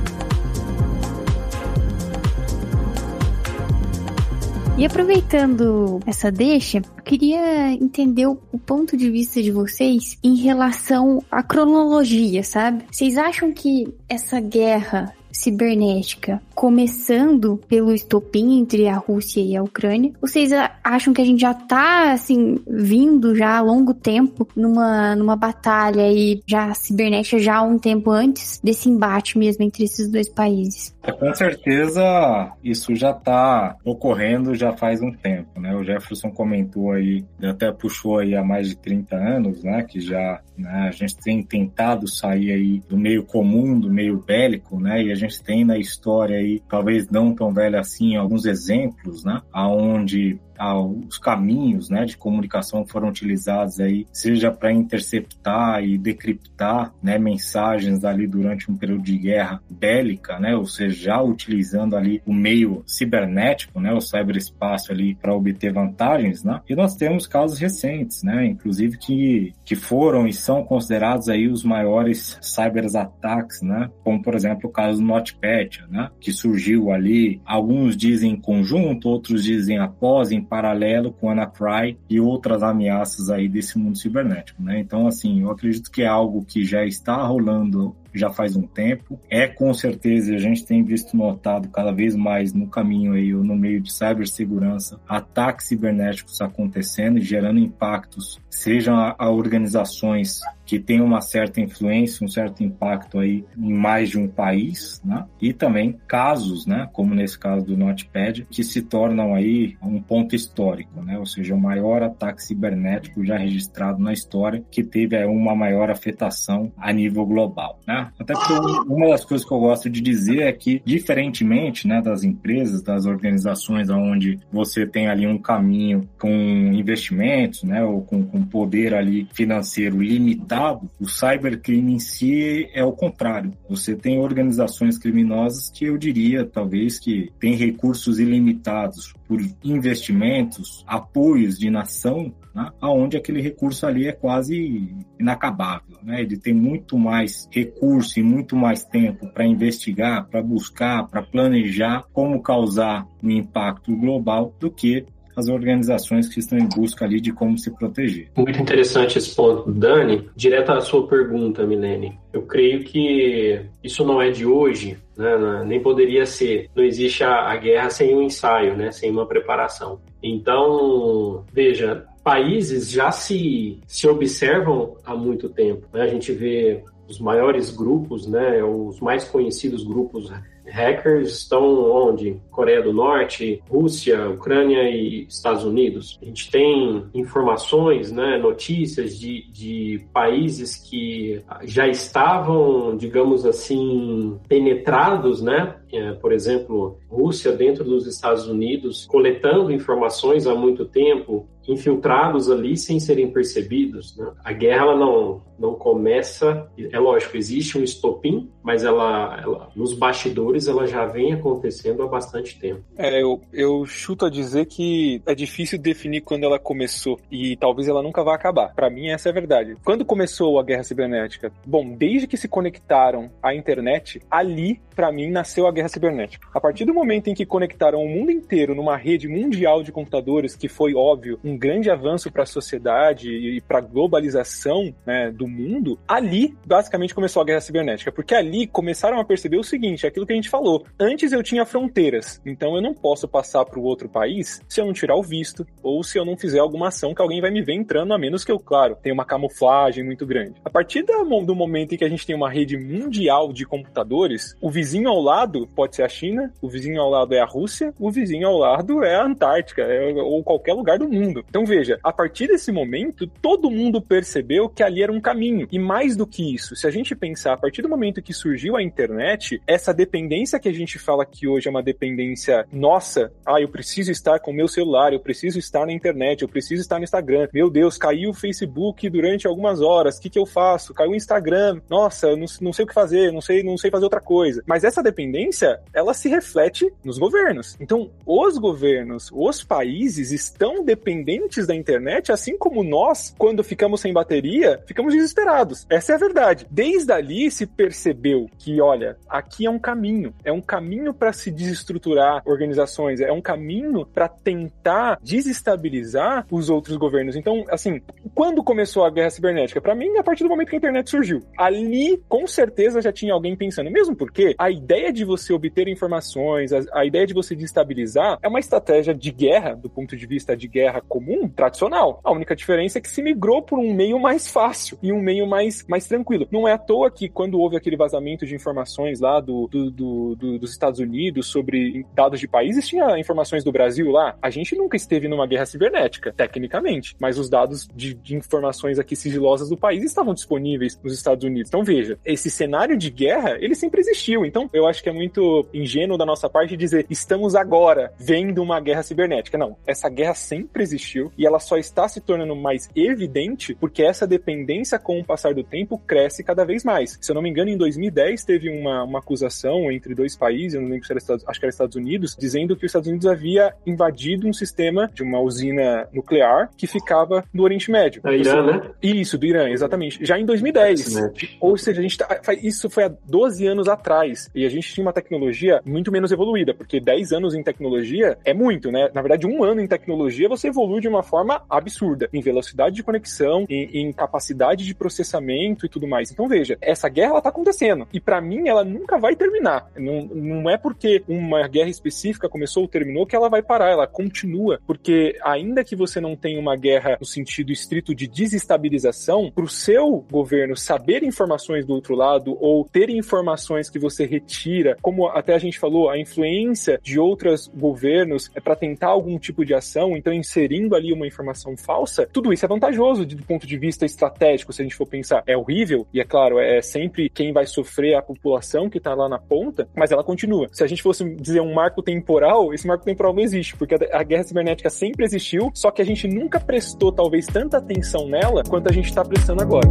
E aproveitando essa deixa, eu queria entender o, o ponto de vista de vocês em relação à cronologia, sabe? Vocês acham que essa guerra cibernética, começando pelo estopim entre a Rússia e a Ucrânia, vocês acham que a gente já tá, assim, vindo já há longo tempo numa, numa batalha e já cibernética já há um tempo antes desse embate mesmo entre esses dois países? Com certeza isso já está ocorrendo já faz um tempo, né? O Jefferson comentou aí, até puxou aí há mais de trinta anos, né? Que já, né, a gente tem tentado sair aí do meio comum, do meio bélico, né? E a gente tem na história aí, talvez não tão velha assim, alguns exemplos, né? Aonde os caminhos, né, de comunicação foram utilizados aí, seja para interceptar e decriptar, né, mensagens ali durante um período de guerra bélica, né, ou seja, já utilizando ali o meio cibernético, né, o ciberespaço ali para obter vantagens, né, e nós temos casos recentes, né, inclusive que, que foram e são considerados aí os maiores cyberataques, né, como por exemplo o caso do NotPetya, né, que surgiu ali, alguns dizem em conjunto, outros dizem após, em paralelo com a WannaCry e outras ameaças aí desse mundo cibernético, né? Então, assim, eu acredito que é algo que já está rolando já faz um tempo. É com certeza, a gente tem visto notado cada vez mais no caminho aí, ou no meio de cibersegurança, ataques cibernéticos acontecendo e gerando impactos, sejam a, a organizações que têm uma certa influência, um certo impacto aí em mais de um país, né? E também casos, né, como nesse caso do NotPetya, que se tornam aí um ponto histórico, né? Ou seja, o maior ataque cibernético já registrado na história, que teve aí uma maior afetação a nível global, né? né? Até porque uma das coisas que eu gosto de dizer é que, diferentemente, né, das empresas, das organizações onde você tem ali um caminho com investimentos, né, ou com, com poder ali financeiro limitado, o cybercrime em si é o contrário. Você tem organizações criminosas que eu diria, talvez, que têm recursos ilimitados por investimentos, apoios de nação, né, onde aquele recurso ali é quase inacabável, né? Ele tem muito mais recurso e muito mais tempo para investigar, para buscar, para planejar como causar um impacto global do que as organizações que estão em busca ali de como se proteger. Muito interessante esse ponto, Dani. Direto à sua pergunta, Milene. Eu creio que isso não é de hoje, né? Nem poderia ser. Não existe a, a guerra sem um ensaio, né? Sem uma preparação. Então, veja, países já se, se observam há muito tempo, né? A gente vê os maiores grupos, né? Os mais conhecidos grupos hackers estão onde? Coreia do Norte, Rússia, Ucrânia e Estados Unidos. A gente tem informações, né, notícias de, de países que já estavam, digamos assim, penetrados, né? É, por exemplo, Rússia dentro dos Estados Unidos, coletando informações há muito tempo, infiltrados ali sem serem percebidos, né? A guerra ela não, não começa, é lógico, existe um estopim, mas ela, ela nos bastidores ela já vem acontecendo há bastante tempo. É, eu, eu chuto a dizer que é difícil definir quando ela começou e talvez ela nunca vá acabar. Pra mim essa é a verdade. Quando começou a guerra cibernética? Bom, desde que se conectaram à internet, ali pra mim nasceu a guerra cibernética. A partir do momento em que conectaram o mundo inteiro numa rede mundial de computadores, que foi óbvio um grande avanço para a sociedade e para a globalização, né, do mundo, ali basicamente começou a guerra cibernética, porque ali começaram a perceber o seguinte, aquilo que a gente falou, antes eu tinha fronteiras, então eu não posso passar para o outro país se eu não tirar o visto ou se eu não fizer alguma ação que alguém vai me ver entrando, a menos que eu, claro, tenha uma camuflagem muito grande. A partir do momento em que a gente tem uma rede mundial de computadores, o vizinho ao lado pode ser a China, o vizinho ao lado é a Rússia, o vizinho ao lado é a Antártica, é, ou qualquer lugar do mundo. Então veja, a partir desse momento, todo mundo percebeu que ali era um caminho. E mais do que isso, se a gente pensar, a partir do momento que surgiu a internet, essa dependência que a gente fala que hoje é uma dependência nossa, ah, eu preciso estar com o meu celular, eu preciso estar na internet, eu preciso estar no Instagram, meu Deus, caiu o Facebook durante algumas horas, o que que eu faço? Caiu o Instagram, nossa, eu não, não sei o que fazer, não sei, não sei fazer outra coisa. Mas essa dependência, ela se reflete nos governos. Então, os governos, os países estão dependentes da internet, assim como nós, quando ficamos sem bateria, ficamos desesperados. Essa é a verdade. Desde ali se percebeu que, olha, aqui é um caminho, é um caminho para se desestruturar organizações, é um caminho para tentar desestabilizar os outros governos. Então, assim, quando começou a guerra cibernética? Para mim, a partir do momento que a internet surgiu. Ali, com certeza, já tinha alguém pensando, mesmo porque a ideia de você obter informações, a, a ideia de você destabilizar é uma estratégia de guerra, do ponto de vista de guerra comum, tradicional. A única diferença é que se migrou por um meio mais fácil e um meio mais, mais tranquilo. Não é à toa que quando houve aquele vazamento de informações lá do, do, do, do, dos Estados Unidos sobre dados de países, tinha informações do Brasil lá. A gente nunca esteve numa guerra cibernética, tecnicamente, mas os dados de, de informações aqui sigilosas do país estavam disponíveis nos Estados Unidos. Então veja, esse cenário de guerra, ele sempre existiu. Então eu acho que é muito ingênuo da nossa parte dizer, estamos agora vendo uma guerra cibernética. Não, essa guerra sempre existiu e ela só está se tornando mais evidente porque essa dependência com o passar do tempo cresce cada vez mais. Se eu não me engano, em dois mil e dez teve uma, uma acusação entre dois países, eu não lembro se era Estados, acho que era Estados Unidos, dizendo que os Estados Unidos havia invadido um sistema de uma usina nuclear que ficava no Oriente Médio. Do Irã, né? Isso, do Irã, exatamente. Já em dois mil e dez. Ou seja, a gente tá, isso foi há doze anos atrás e a gente tinha uma tecnologia muito menos evoluída, porque dez anos em tecnologia é muito, né? Na verdade, um ano em tecnologia você evolui de uma forma absurda, em velocidade de conexão, em, em capacidade de processamento e tudo mais. Então veja, essa guerra ela tá acontecendo e pra mim ela nunca vai terminar. Não, não é porque uma guerra específica começou ou terminou que ela vai parar, ela continua, porque ainda que você não tenha uma guerra no sentido estrito de desestabilização, pro seu governo saber informações do outro lado ou ter informações que você retira, como até a gente falou, a influência de outros governos é para tentar algum tipo de ação, então inserindo ali uma informação falsa, tudo isso é vantajoso do ponto de vista estratégico, se a gente for pensar. É horrível, e é claro, é sempre quem vai sofrer sofrer a população que está lá na ponta, mas ela continua. Se a gente fosse dizer um marco temporal, esse marco temporal não existe, porque a guerra cibernética sempre existiu, só que a gente nunca prestou talvez tanta atenção nela quanto a gente está prestando agora.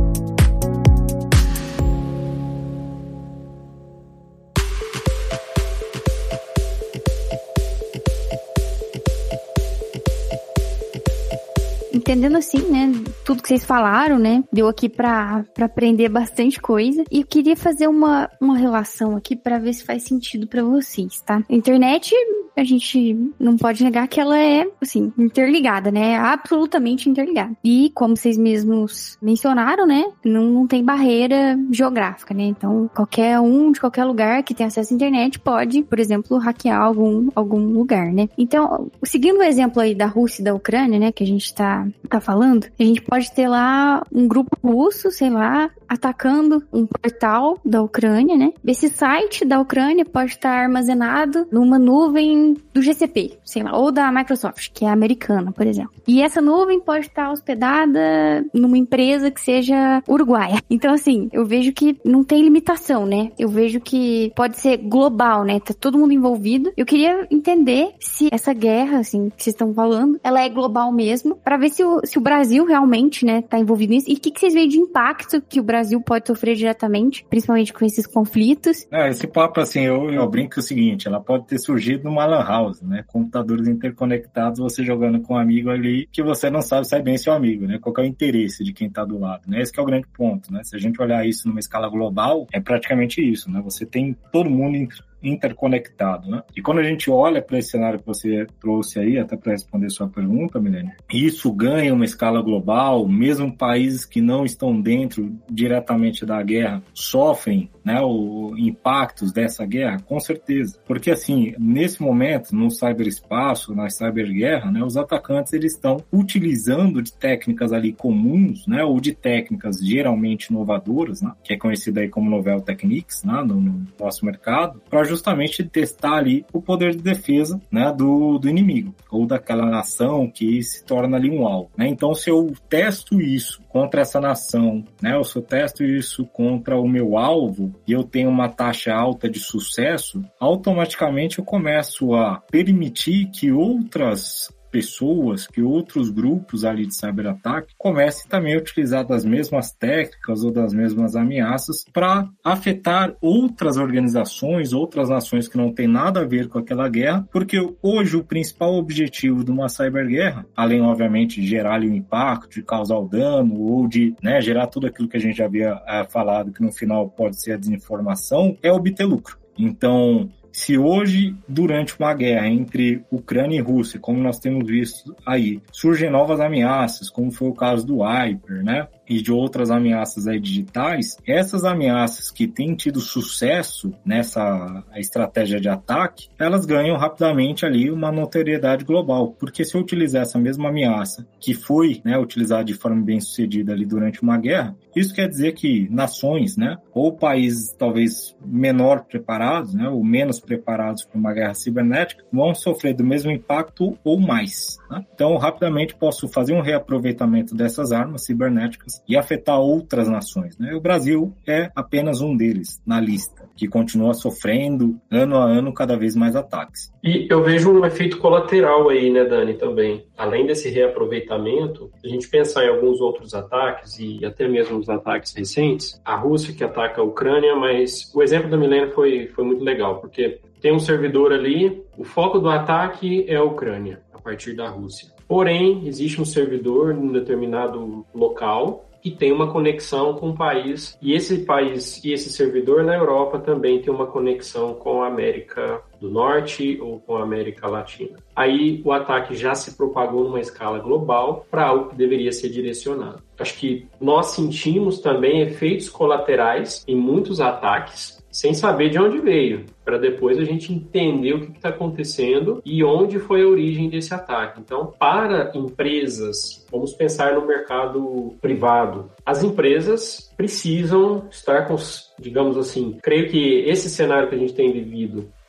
Entendendo assim, né, tudo que vocês falaram, né, deu aqui pra, pra aprender bastante coisa. E eu queria fazer uma, uma relação aqui pra ver se faz sentido pra vocês, tá? A internet, a gente não pode negar que ela é, assim, interligada, né, absolutamente interligada. E, como vocês mesmos mencionaram, né, não, não tem barreira geográfica, né, então qualquer um de qualquer lugar que tenha acesso à internet pode, por exemplo, hackear algum, algum lugar, né. Então, seguindo o exemplo aí da Rússia e da Ucrânia, né, que a gente tá tá falando, a gente pode ter lá um grupo russo, sei lá, atacando um portal da Ucrânia, né? Esse site da Ucrânia pode estar armazenado numa nuvem do G C P, sei lá, ou da Microsoft, que é americana, por exemplo. E essa nuvem pode estar hospedada numa empresa que seja uruguaia. Então, assim, eu vejo que não tem limitação, né? Eu vejo que pode ser global, né? Tá todo mundo envolvido. Eu queria entender se essa guerra, assim, que vocês estão falando, ela é global mesmo, para ver se o, se o Brasil realmente, né, tá envolvido nisso. E o que, que vocês veem de impacto que o Brasil pode sofrer diretamente, principalmente com esses conflitos? É, esse papo, assim, eu, eu brinco o seguinte, ela pode ter surgido numa lan house, né, computadores interconectados, você jogando com um amigo ali, que você não sabe se é bem seu amigo, né, qual que é o interesse de quem tá do lado, né, esse que é o grande ponto, né, se a gente olhar isso numa escala global, é praticamente isso, né, você tem todo mundo interconectado, né? E quando a gente olha para esse cenário que você trouxe aí, até para responder sua pergunta, Milene, isso ganha uma escala global, mesmo países que não estão dentro diretamente da guerra sofrem, né, os impactos dessa guerra, com certeza. Porque, assim, nesse momento, no cyberespaço, na cyberguerra, né, os atacantes, eles estão utilizando de técnicas ali comuns, né, ou de técnicas geralmente inovadoras, né, que é conhecida aí como novel techniques, né, no, no nosso mercado, para justamente testar ali o poder de defesa, né, do, do inimigo, ou daquela nação que se torna ali um alvo, né? Então, se eu testo isso contra essa nação, né, ou se eu testo isso contra o meu alvo e eu tenho uma taxa alta de sucesso, automaticamente eu começo a permitir que outras pessoas, que outros grupos ali de cyberataque comecem também a utilizar das mesmas técnicas ou das mesmas ameaças para afetar outras organizações, outras nações que não tem nada a ver com aquela guerra, porque hoje o principal objetivo de uma cyberguerra, além obviamente de gerar ali um impacto, de causar o dano ou de, né, gerar tudo aquilo que a gente já havia é, falado que no final pode ser a desinformação, é obter lucro. Então, se hoje, durante uma guerra entre Ucrânia e Rússia, como nós temos visto aí, surgem novas ameaças, como foi o caso do Hyper, né? E de outras ameaças aí digitais, essas ameaças que têm tido sucesso nessa estratégia de ataque, elas ganham rapidamente ali uma notoriedade global, porque se eu utilizar essa mesma ameaça que foi, né, utilizada de forma bem sucedida ali durante uma guerra, isso quer dizer que nações, né, ou países talvez menor preparados, né, ou menos preparados para uma guerra cibernética, vão sofrer do mesmo impacto ou mais, né? Então, rapidamente posso fazer um reaproveitamento dessas armas cibernéticas e afetar outras nações, né? O Brasil é apenas um deles na lista, que continua sofrendo ano a ano cada vez mais ataques. E eu vejo um efeito colateral aí, né, Dani, também. Além desse reaproveitamento, a gente pensar em alguns outros ataques e até mesmo os ataques recentes, a Rússia que ataca a Ucrânia, mas o exemplo da Milene foi, foi muito legal, porque tem um servidor ali, o foco do ataque é a Ucrânia, a partir da Rússia. Porém, existe um servidor em um determinado local que tem uma conexão com o país, e esse país e esse servidor na Europa também tem uma conexão com a América do Norte ou com a América Latina. Aí o ataque já se propagou numa escala global para algo que deveria ser direcionado. Acho que nós sentimos também efeitos colaterais em muitos ataques, sem saber de onde veio, para depois a gente entender o que está acontecendo e onde foi a origem desse ataque. Então, para empresas, vamos pensar no mercado privado, as empresas precisam estar com, digamos assim, creio que esse cenário que a gente tem vivido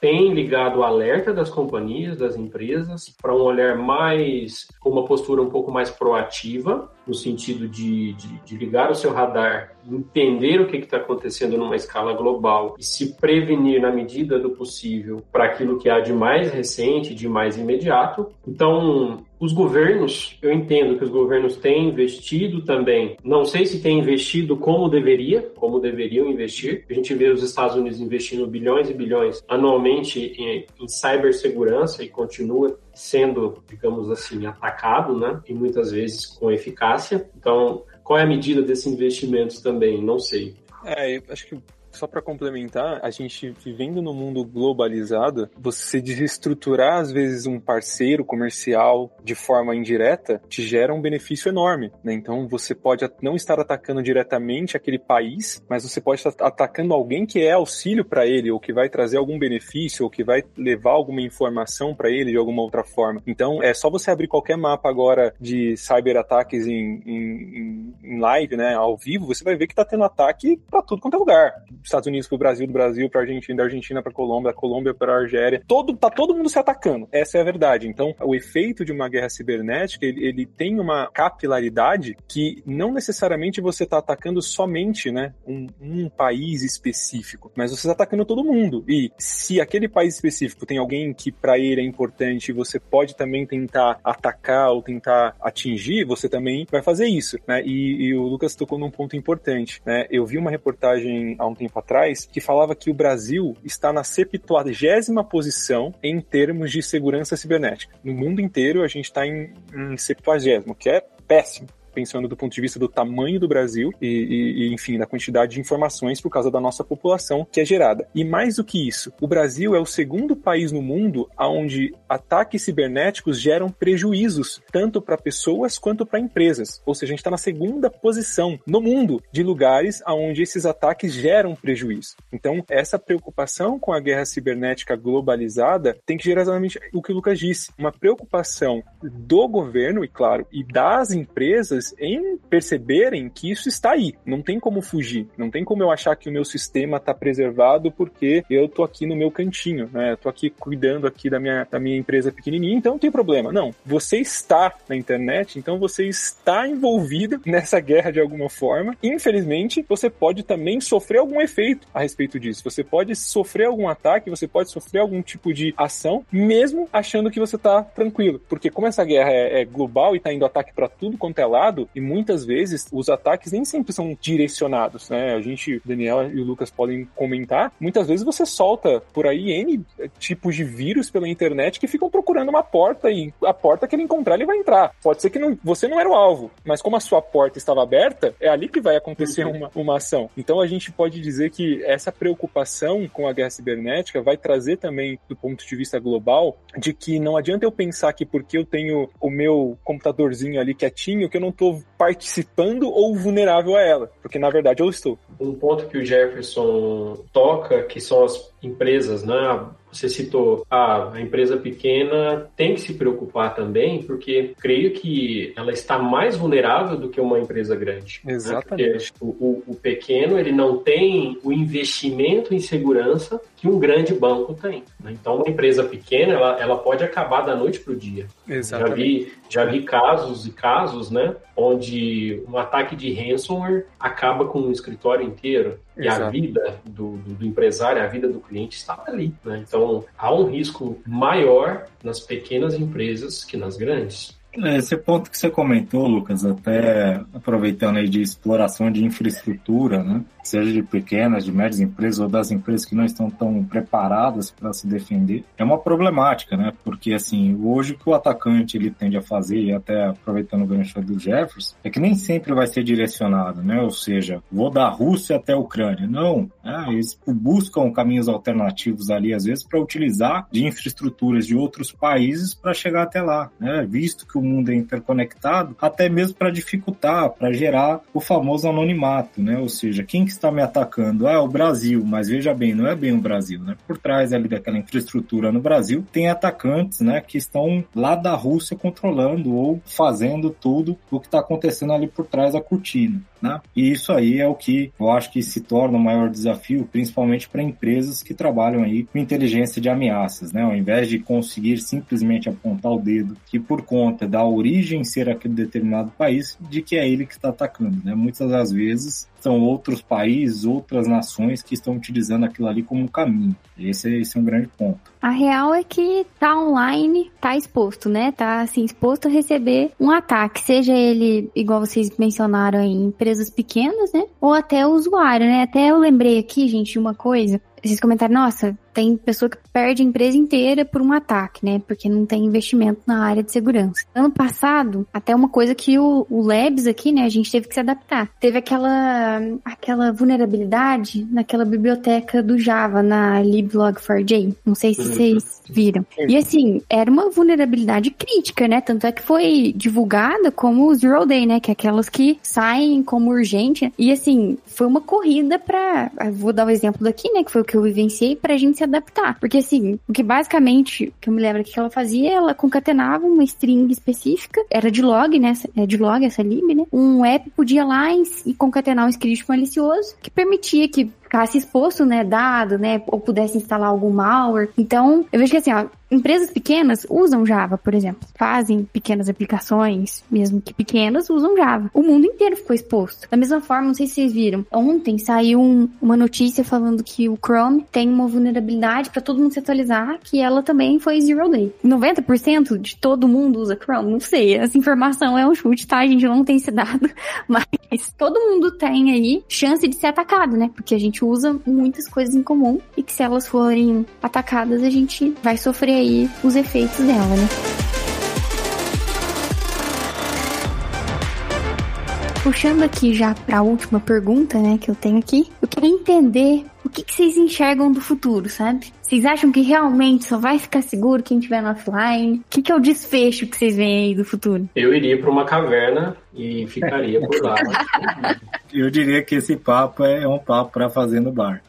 tem ligado o alerta das companhias, das empresas, para um olhar mais, com uma postura um pouco mais proativa, no sentido de, de, de ligar o seu radar, entender o que está acontecendo numa escala global e se prevenir na medida do possível para aquilo que há de mais recente, de mais imediato. Então, os governos, eu entendo que os governos têm investido também, não sei se têm investido como deveria, como deveriam investir. A gente vê os Estados Unidos investindo bilhões e bilhões anualmente em, em cibersegurança e continua sendo, digamos assim, atacado, né? E muitas vezes com eficácia. Então, qual é a medida desses investimentos também? Não sei. É, eu acho que só para complementar, a gente vivendo no mundo globalizado, você desestruturar às vezes um parceiro comercial de forma indireta te gera um benefício enorme, né? Então você pode não estar atacando diretamente aquele país, mas você pode estar atacando alguém que é auxílio para ele, ou que vai trazer algum benefício, ou que vai levar alguma informação para ele de alguma outra forma. Então é só você abrir qualquer mapa agora de cyberataques em, em, em live, né, ao vivo, você vai ver que tá tendo ataque para tudo quanto é lugar. Estados Unidos pro Brasil, do Brasil pra Argentina, da Argentina pra Colômbia, da Colômbia pra Argélia. Todo, tá todo mundo se atacando. Essa é a verdade. Então, o efeito de uma guerra cibernética, ele, ele tem uma capilaridade que não necessariamente você tá atacando somente, né, um, um país específico, mas você tá atacando todo mundo. E se aquele país específico tem alguém que pra ele é importante, você pode também tentar atacar ou tentar atingir, você também vai fazer isso, né? E, e o Lucas tocou num ponto importante, né? Eu vi uma reportagem há um tempo atrás, que falava que o Brasil está na septuagésima posição em termos de segurança cibernética. No mundo inteiro, a gente está em, em septuagésimo, que é péssimo, pensando do ponto de vista do tamanho do Brasil e, e, e, enfim, da quantidade de informações por causa da nossa população que é gerada. E mais do que isso, o Brasil é o segundo país no mundo onde ataques cibernéticos geram prejuízos, tanto para pessoas quanto para empresas. Ou seja, a gente está na segunda posição no mundo de lugares onde esses ataques geram prejuízo. Então, essa preocupação com a guerra cibernética globalizada tem que gerar exatamente o que o Lucas disse, uma preocupação do governo, e claro, e das empresas em perceberem que isso está aí. Não tem como fugir. Não tem como eu achar que o meu sistema está preservado porque eu tô aqui no meu cantinho, né? Eu tô aqui cuidando aqui da minha, da minha empresa pequenininha, então não tem problema. Não. Você está na internet, então você está envolvido nessa guerra de alguma forma. Infelizmente, você pode também sofrer algum efeito a respeito disso. Você pode sofrer algum ataque, você pode sofrer algum tipo de ação, mesmo achando que você está tranquilo. Porque como essa guerra é, é global e está indo ataque para tudo quanto é lado, e muitas vezes os ataques nem sempre são direcionados, né? A gente, Daniel e o Lucas podem comentar, muitas vezes você solta por aí N tipos de vírus pela internet que ficam procurando uma porta e a porta que ele encontrar ele vai entrar. Pode ser que não, você não era o alvo, mas como a sua porta estava aberta, é ali que vai acontecer uma, uma ação. Então a gente pode dizer que essa preocupação com a guerra cibernética vai trazer também, do ponto de vista global, de que não adianta eu pensar que porque eu tenho o meu computadorzinho ali quietinho, que eu não estou participando ou vulnerável a ela, porque na verdade eu estou. Um ponto que o Jefferson toca, que são as empresas, né? Você citou, ah, a empresa pequena tem que se preocupar também, porque creio que ela está mais vulnerável do que uma empresa grande. Exatamente. Né? Porque o, o pequeno, ele não tem o investimento em segurança que um grande banco tem. Né? Então, uma empresa pequena, ela, ela pode acabar da noite para o dia. Exatamente. Já vi, já vi casos e casos, né, onde um ataque de ransomware acaba com um escritório inteiro. E Exato. A vida do, do, do empresário, a vida do cliente está ali. Né? Então, há um risco maior nas pequenas empresas que nas grandes. Esse ponto que você comentou, Lucas, até aproveitando aí de exploração de infraestrutura, né? Seja de pequenas, de médias empresas ou das empresas que não estão tão preparadas para se defender, é uma problemática, né? Porque, assim, hoje o que o atacante ele tende a fazer, e até aproveitando o gancho do Jefferson, é que nem sempre vai ser direcionado, né? Ou seja, vou da Rússia até a Ucrânia. Não, né? Eles buscam caminhos alternativos ali, às vezes, para utilizar de infraestruturas de outros países para chegar até lá, né? Visto que o todo mundo é interconectado, até mesmo para dificultar, para gerar o famoso anonimato, né? Ou seja, quem que está me atacando? Ah, é o Brasil, mas veja bem, não é bem o Brasil, né? Por trás ali daquela infraestrutura no Brasil, tem atacantes, né, que estão lá da Rússia controlando ou fazendo tudo o que está acontecendo ali por trás da cortina, né? E isso aí é o que eu acho que se torna o maior desafio, principalmente para empresas que trabalham aí com inteligência de ameaças, né? Ao invés de conseguir simplesmente apontar o dedo e por conta da origem ser aquele determinado país, de que é ele que está atacando, né? Muitas das vezes são outros países, outras nações que estão utilizando aquilo ali como um caminho. Esse, esse é um grande ponto. A real é que tá online, tá exposto, né? Tá, assim, exposto a receber um ataque, seja ele, igual vocês mencionaram aí, empresas pequenas, né? Ou até o usuário, né? Até eu lembrei aqui, gente, de uma coisa. Vocês comentaram, nossa, tem pessoa que perde a empresa inteira por um ataque, né? Porque não tem investimento na área de segurança. Ano passado, até uma coisa que o, o Labs aqui, né, a gente teve que se adaptar. Teve aquela, aquela vulnerabilidade naquela biblioteca do Java, na liblog four j. Não sei se vocês viram. E assim, era uma vulnerabilidade crítica, né? Tanto é que foi divulgada como Zero Day, né? Que é aquelas que saem como urgente. E assim, foi uma corrida pra... Vou dar o um exemplo daqui, né? Que foi o que eu vivenciei, pra gente se adaptar. Porque assim, o que basicamente, que eu me lembro que ela fazia, ela concatenava uma string específica, era de log, né? É de log essa lib, né? Um app podia ir lá e concatenar um script malicioso que permitia que ficasse exposto, né, dado, né, ou pudesse instalar algum malware. Então, eu vejo que assim, ó, empresas pequenas usam Java, por exemplo. Fazem pequenas aplicações, mesmo que pequenas, usam Java. O mundo inteiro ficou exposto. Da mesma forma, não sei se vocês viram, ontem saiu um, uma notícia falando que o Chrome tem uma vulnerabilidade para todo mundo se atualizar, que ela também foi Zero Day. noventa por cento de todo mundo usa Chrome? Não sei, essa informação é um chute, tá? A gente não tem esse dado, mas todo mundo tem aí chance de ser atacado, né? Porque a gente usa muitas coisas em comum e que se elas forem atacadas, a gente vai sofrer aí os efeitos dela, né? Puxando aqui já para a última pergunta, né, que eu tenho aqui, eu queria entender o que, que vocês enxergam do futuro, sabe? Vocês acham que realmente só vai ficar seguro quem estiver no offline? O que, que é o desfecho que vocês veem aí do futuro? Eu iria para uma caverna e ficaria por lá. Eu diria que esse papo é um papo para fazer no bar.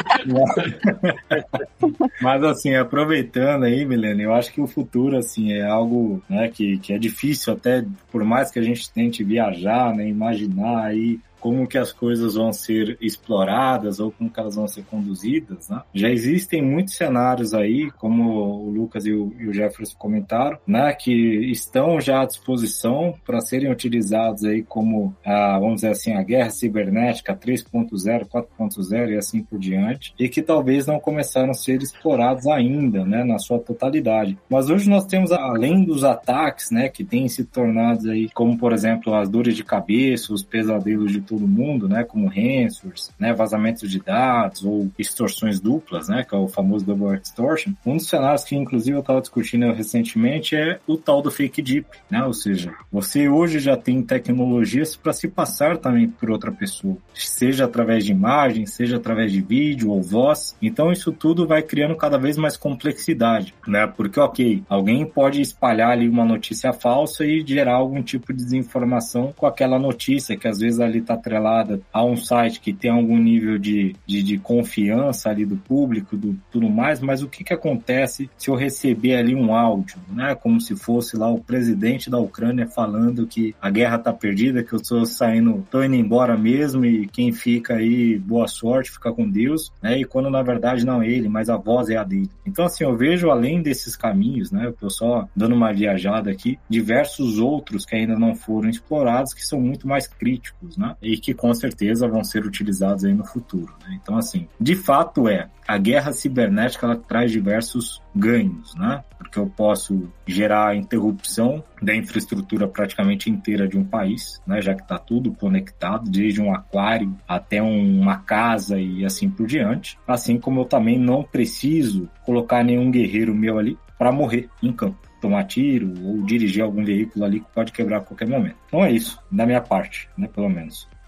Mas assim, aproveitando aí, Milene, eu acho que o futuro assim é algo, né, que, que é difícil até, por mais que a gente tente viajar, né, imaginar aí como que as coisas vão ser exploradas ou como que elas vão ser conduzidas, né? Já existem muitos cenários aí, como o Lucas e o, e o Jefferson comentaram, né, que estão já à disposição para serem utilizados aí como, a, vamos dizer assim, a guerra cibernética três ponto zero, quatro ponto zero e assim por diante, e que talvez não começaram a ser explorados ainda, né, na sua totalidade. Mas hoje nós temos, além dos ataques, né, que têm se tornado aí, como por exemplo as dores de cabeça, os pesadelos de todo mundo, né, como ransomwares, né, vazamentos de dados ou extorsões duplas, né, que é o famoso double extortion. Um dos cenários que inclusive eu estava discutindo recentemente é o tal do fake deep, né, ou seja, você hoje já tem tecnologias para se passar também por outra pessoa, seja através de imagem, seja através de vídeo ou voz. Então isso tudo vai criando cada vez mais complexidade, né, porque ok, alguém pode espalhar ali uma notícia falsa e gerar algum tipo de desinformação com aquela notícia que às vezes ali está atrelada a um site que tem algum nível de, de, de confiança ali do público, do tudo mais, mas o que que acontece se eu receber ali um áudio, né, como se fosse lá o presidente da Ucrânia falando que a guerra tá perdida, que eu estou saindo, tô indo embora mesmo e quem fica aí, boa sorte, fica com Deus, né, e quando na verdade não é ele, mas a voz é a dele. Então assim, eu vejo além desses caminhos, né, eu tô só dando uma viajada aqui, diversos outros que ainda não foram explorados, que são muito mais críticos, né, e que com certeza vão ser utilizados aí no futuro, né? Então assim, de fato é, a guerra cibernética ela traz diversos ganhos, né? Porque eu posso gerar interrupção da infraestrutura praticamente inteira de um país, né? Já que está tudo conectado, desde um aquário até um, uma casa e assim por diante. Assim como eu também não preciso colocar nenhum guerreiro meu ali para morrer em campo, tomar tiro ou dirigir algum veículo ali que pode quebrar a qualquer momento. Então é isso, da minha parte, né? Pelo menos.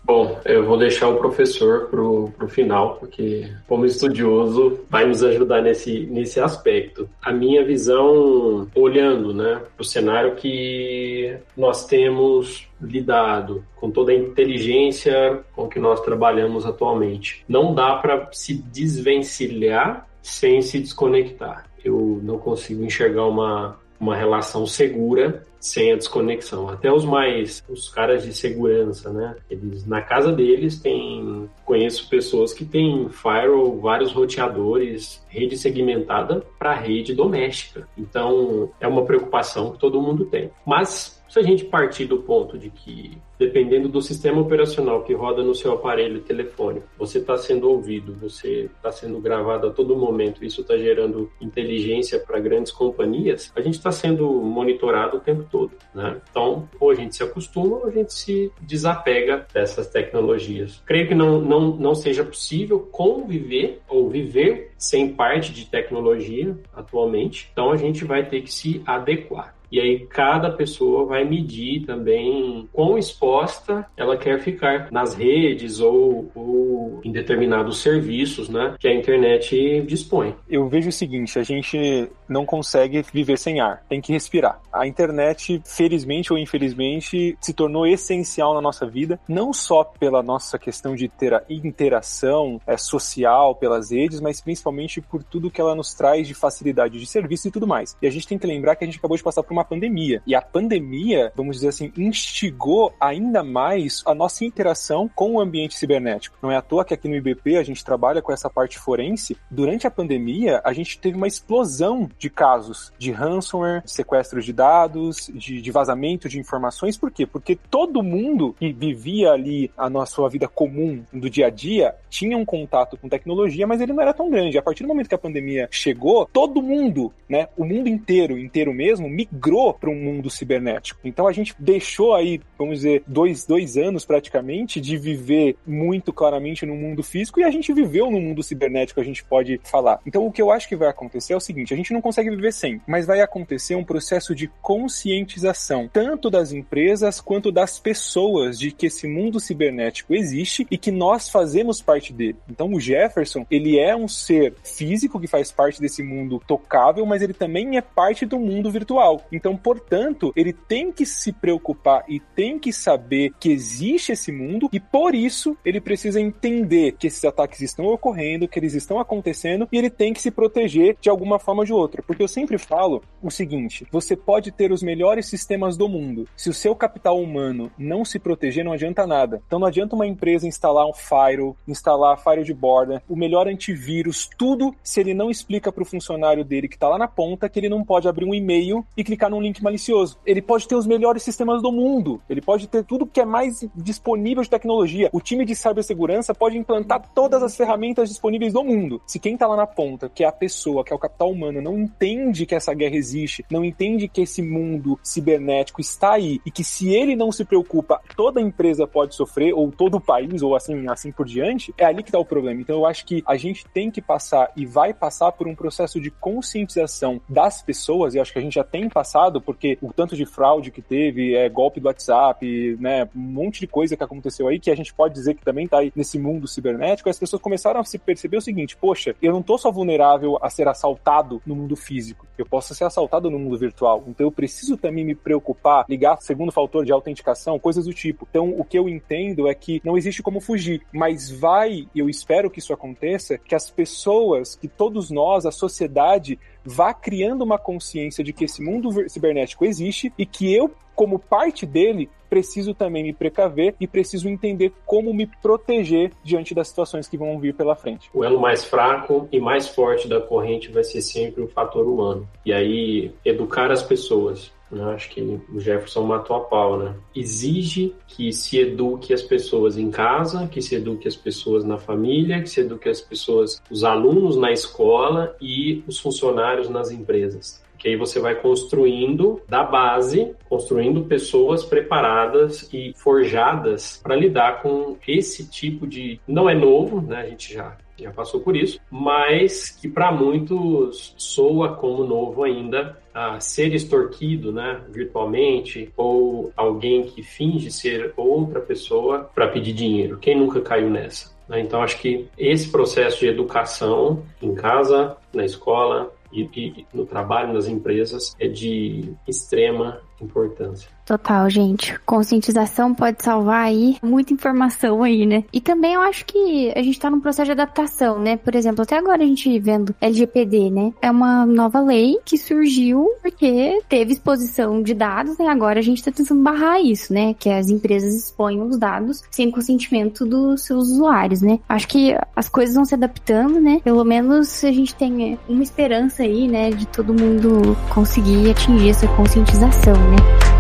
Bom, eu vou deixar o professor pro, pro final, porque como estudioso vai nos ajudar nesse, nesse aspecto. A minha visão, olhando, né, para o cenário que nós temos lidado, com toda a inteligência com que nós trabalhamos atualmente, não dá para se desvencilhar sem se desconectar. Eu não consigo enxergar uma, uma relação segura sem a desconexão. Até os mais, os caras de segurança, né? Eles, na casa deles, tem, conheço pessoas que têm firewall, vários roteadores, rede segmentada para rede doméstica. Então, é uma preocupação que todo mundo tem. Mas, se a gente partir do ponto de que, dependendo do sistema operacional que roda no seu aparelho telefônico, você está sendo ouvido, você está sendo gravado a todo momento, isso está gerando inteligência para grandes companhias, a gente está sendo monitorado o tempo todo, né? Então, ou a gente se acostuma ou a gente se desapega dessas tecnologias. Creio que não, não, não seja possível conviver ou viver sem parte de tecnologia atualmente, então a gente vai ter que se adequar. E aí cada pessoa vai medir também quão exposta ela quer ficar nas redes ou, ou em determinados serviços, né, que a internet dispõe. Eu vejo o seguinte, a gente não consegue viver sem ar, tem que respirar. A internet, felizmente ou infelizmente, se tornou essencial na nossa vida, não só pela nossa questão de ter a interação é, social pelas redes, mas principalmente por tudo que ela nos traz de facilidade de serviço e tudo mais. E a gente tem que lembrar que a gente acabou de passar por uma pandemia. E a pandemia, vamos dizer assim, instigou ainda mais a nossa interação com o ambiente cibernético. Não é à toa que aqui no I B P a gente trabalha com essa parte forense. Durante a pandemia, a gente teve uma explosão de casos de ransomware, de sequestro de dados, de, de vazamento de informações. Por quê? Porque todo mundo que vivia ali a nossa sua vida comum do dia a dia tinha um contato com tecnologia, mas ele não era tão grande. A partir do momento que a pandemia chegou, todo mundo, né, o mundo inteiro, inteiro mesmo, migrou para um mundo cibernético. Então a gente deixou aí, vamos dizer, dois, dois anos praticamente de viver muito claramente no mundo físico e a gente viveu no mundo cibernético, a gente pode falar. Então o que eu acho que vai acontecer é o seguinte, a gente não consegue viver sem, mas vai acontecer um processo de conscientização, tanto das empresas quanto das pessoas, de que esse mundo cibernético existe e que nós fazemos parte dele. Então o Jefferson, ele é um ser físico que faz parte desse mundo tocável, mas ele também é parte do mundo virtual. Então, portanto, ele tem que se preocupar e tem que saber que existe esse mundo e, por isso, ele precisa entender que esses ataques estão ocorrendo, que eles estão acontecendo e ele tem que se proteger de alguma forma ou de outra. Porque eu sempre falo o seguinte, você pode ter os melhores sistemas do mundo. Se o seu capital humano não se proteger, não adianta nada. Então, não adianta uma empresa instalar um firewall, instalar firewall de borda, o melhor antivírus, tudo, se ele não explica para o funcionário dele que está lá na ponta que ele não pode abrir um e-mail e clicar num link malicioso. Ele pode ter os melhores sistemas do mundo. Ele pode ter tudo que é mais disponível de tecnologia. O time de cibersegurança pode implantar todas as ferramentas disponíveis do mundo. Se quem tá lá na ponta, que é a pessoa, que é o capital humano, não entende que essa guerra existe, não entende que esse mundo cibernético está aí e que se ele não se preocupa, toda empresa pode sofrer, ou todo o país, ou assim, assim por diante, é ali que tá o problema. Então eu acho que a gente tem que passar e vai passar por um processo de conscientização das pessoas, e eu acho que a gente já tem passado, porque o tanto de fraude que teve, é, golpe do WhatsApp, né, um monte de coisa que aconteceu aí, que a gente pode dizer que também tá aí nesse mundo cibernético, as pessoas começaram a se perceber o seguinte, poxa, eu não tô só vulnerável a ser assaltado no mundo físico, eu posso ser assaltado no mundo virtual, então eu preciso também me preocupar, ligar segundo fator de autenticação, coisas do tipo. Então o que eu entendo é que não existe como fugir, mas vai, e eu espero que isso aconteça, que as pessoas, que todos nós, a sociedade, vá criando uma consciência de que esse mundo cibernético existe e que eu, como parte dele, preciso também me precaver e preciso entender como me proteger diante das situações que vão vir pela frente. O elo mais fraco e mais forte da corrente vai ser sempre o fator humano. E aí, educar as pessoas. Eu acho que o Jefferson matou a pau, né? Exige que se eduque as pessoas em casa, que se eduque as pessoas na família, que se eduque as pessoas, os alunos na escola e os funcionários nas empresas. Que aí você vai construindo da base, construindo pessoas preparadas e forjadas para lidar com esse tipo de... Não é novo, né? A gente já, já passou por isso, mas que para muitos soa como novo ainda, a ser extorquido, né, virtualmente, ou alguém que finge ser outra pessoa para pedir dinheiro. Quem nunca caiu nessa? Então, acho que esse processo de educação em casa, na escola e, e no trabalho, nas empresas, é de extrema importância. Total, gente. Conscientização pode salvar aí muita informação aí, né? E também eu acho que a gente tá num processo de adaptação, né? Por exemplo, até agora a gente vendo L G P D, né? É uma nova lei que surgiu porque teve exposição de dados, e agora a gente tá tentando barrar isso, né? Que as empresas exponham os dados sem consentimento dos seus usuários, né? Acho que as coisas vão se adaptando, né? Pelo menos a gente tem uma esperança aí, né? De todo mundo conseguir atingir essa conscientização, né?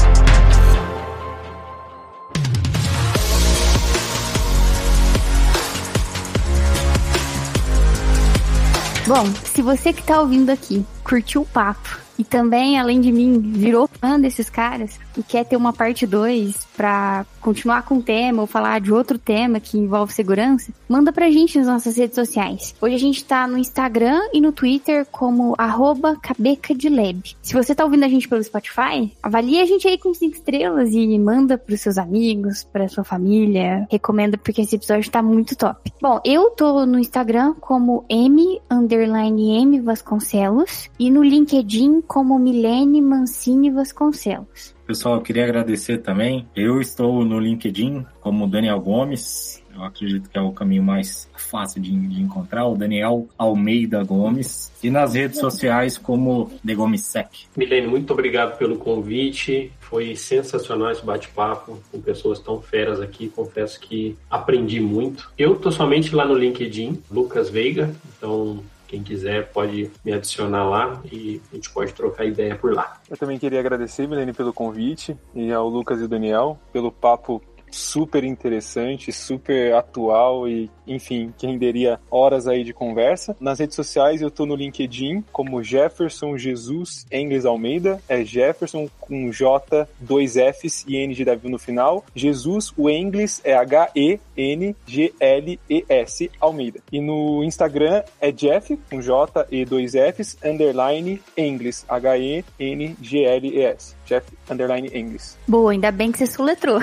Bom, se você que tá ouvindo aqui curtiu o papo e também, além de mim, virou fã desses caras e quer ter uma parte dois pra continuar com o tema ou falar de outro tema que envolve segurança, manda pra gente nas nossas redes sociais. Hoje a gente tá no Instagram e no Twitter como arroba cabecadlab. Se você tá ouvindo a gente pelo Spotify, avalie a gente aí com cinco estrelas e manda pros seus amigos, pra sua família. Recomenda porque esse episódio tá muito top. Bom, eu tô no Instagram como M, underline M Vasconcelos e no LinkedIn como Milene Mancini Vasconcelos. Pessoal, eu queria agradecer também. Eu estou no LinkedIn como Daniel Gomes. Eu acredito que é o caminho mais fácil de, de encontrar, o Daniel Almeida Gomes. E nas redes sociais como The Gomes Sec. Milene, muito obrigado pelo convite. Foi sensacional esse bate-papo com pessoas tão feras aqui. Confesso que aprendi muito. Eu tô somente lá no LinkedIn, Lucas Veiga. Então, quem quiser pode me adicionar lá e a gente pode trocar ideia por lá. Eu também queria agradecer, Milene, pelo convite e ao Lucas e o Daniel pelo papo super interessante, super atual e, enfim, que renderia horas aí de conversa. Nas redes sociais eu tô no LinkedIn como Jefferson Jesus Engles Almeida, é Jefferson com J, dois Fs e N de W no final. Jesus, o Engles é H E N G L E S Almeida. E no Instagram é Jeff com J e dois Fs, underline Engles, H E N G L E S. Jeff, underline Engles. Boa, ainda bem que você soletrou.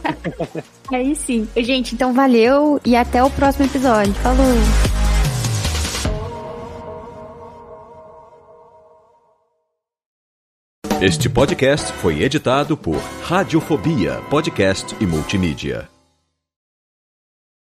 Aí sim. Gente, então valeu e até o próximo episódio. Falou! Este podcast foi editado por Radiofobia, podcast e multimídia.